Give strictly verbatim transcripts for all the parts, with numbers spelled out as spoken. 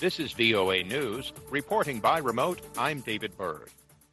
This is V O A News. Reporting by remote, I'm David Byrd.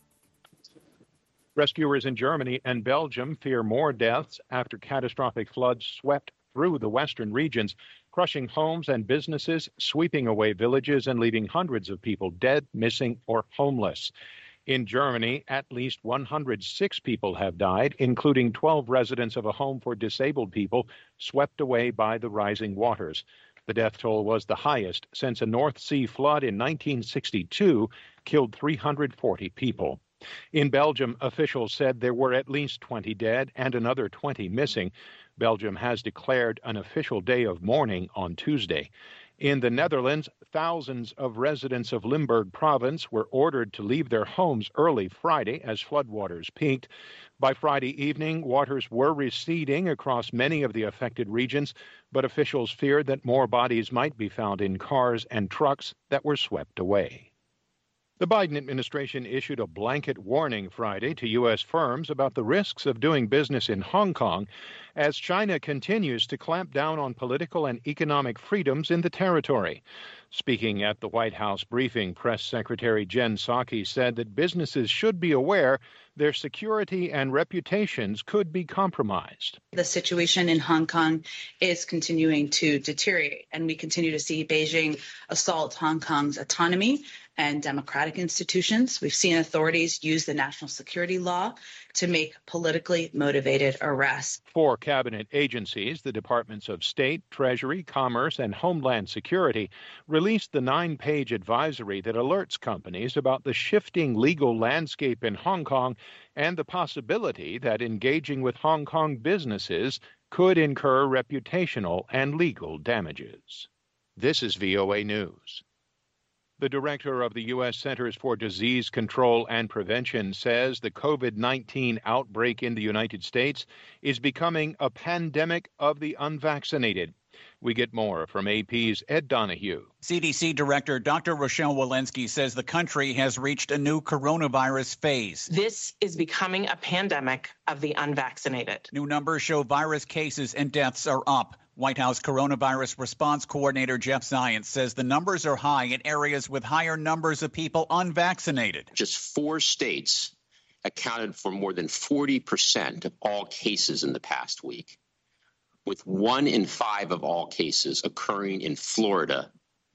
Rescuers in Germany and Belgium fear more deaths after catastrophic floods swept through the western regions, crushing homes and businesses, sweeping away villages, and leaving hundreds of people dead, missing, or homeless. In Germany, at least one hundred six people have died, including twelve residents of a home for disabled people swept away by the rising waters. The death toll was the highest since a North Sea flood in nineteen sixty-two killed three hundred forty people. In Belgium, officials said there were at least twenty dead and another twenty missing. Belgium has declared an official day of mourning on Tuesday. In the Netherlands, thousands of residents of Limburg province were ordered to leave their homes early Friday as floodwaters peaked. By Friday evening, waters were receding across many of the affected regions, but officials feared that more bodies might be found in cars and trucks that were swept away. The Biden administration issued a blanket warning Friday to U S firms about the risks of doing business in Hong Kong as China continues to clamp down on political and economic freedoms in the territory. Speaking at the White House briefing, Press Secretary Jen Psaki said that businesses should be aware their security and reputations could be compromised. The situation in Hong Kong is continuing to deteriorate, and we continue to see Beijing assault Hong Kong's autonomy and democratic institutions. We've seen authorities use the national security law to make politically motivated arrests. Four cabinet agencies, the Departments of State, Treasury, Commerce, and Homeland Security, released the nine-page advisory that alerts companies about the shifting legal landscape in Hong Kong and the possibility that engaging with Hong Kong businesses could incur reputational and legal damages. This is V O A News. The director of the U S Centers for Disease Control and Prevention says the COVID nineteen outbreak in the United States is becoming a pandemic of the unvaccinated. We get more from A P's Ed Donahue. C D C Director Doctor Rochelle Walensky says the country has reached a new coronavirus phase. This is becoming a pandemic of the unvaccinated. New numbers show virus cases and deaths are up. White House Coronavirus Response Coordinator Jeff Zients says the numbers are high in areas with higher numbers of people unvaccinated. Just four states accounted for more than forty percent of all cases in the past week, with one in five of all cases occurring in Florida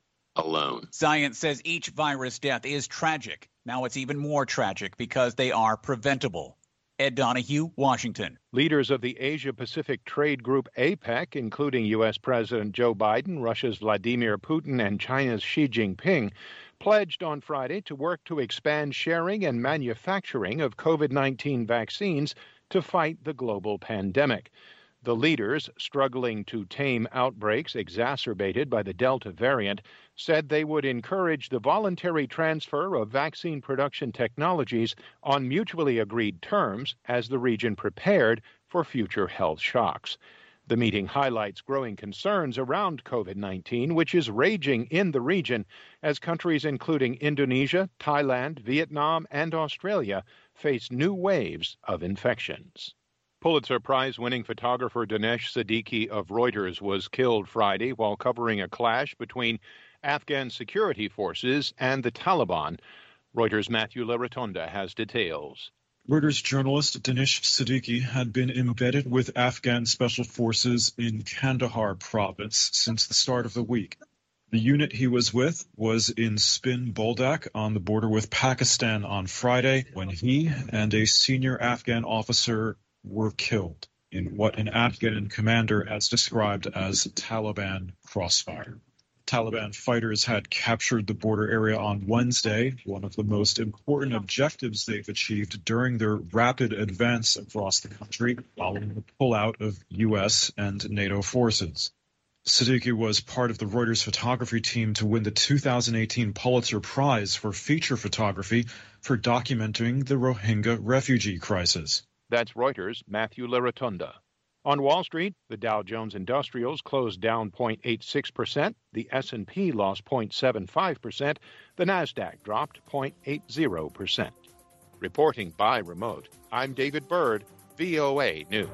alone. Zients says each virus death is tragic. Now it's even more tragic because they are preventable. Ed Donahue, Washington. Leaders of the Asia-Pacific Trade Group APEC, including U S. President Joe Biden, Russia's Vladimir Putin, and China's Xi Jinping, pledged on Friday to work to expand sharing and manufacturing of COVID nineteen vaccines to fight the global pandemic. The leaders, struggling to tame outbreaks exacerbated by the Delta variant, said they would encourage the voluntary transfer of vaccine production technologies on mutually agreed terms as the region prepared for future health shocks. The meeting highlights growing concerns around COVID nineteen, which is raging in the region as countries including Indonesia, Thailand, Vietnam, and Australia face new waves of infections. Pulitzer Prize-winning photographer Dinesh Siddiqui of Reuters was killed Friday while covering a clash between Afghan security forces and the Taliban. Reuters' Matthew LaRotonda has details. Reuters journalist Dinesh Siddiqui had been embedded with Afghan special forces in Kandahar province since the start of the week. The unit he was with was in Spin Boldak on the border with Pakistan on Friday when he and a senior Afghan officer were killed in what an Afghan commander has described as Taliban crossfire. Taliban fighters had captured the border area on Wednesday, one of the most important objectives they've achieved during their rapid advance across the country following the pullout of U S and NATO forces. Siddiqui was part of the Reuters photography team to win the two thousand eighteen Pulitzer Prize for feature photography for documenting the Rohingya refugee crisis. That's Reuters' Matthew LaRotonda. On Wall Street, the Dow Jones Industrials closed down zero point eight six percent, the S and P lost zero point seven five percent, the Nasdaq dropped zero point eight zero percent. Reporting by remote, I'm David Byrd, V O A News.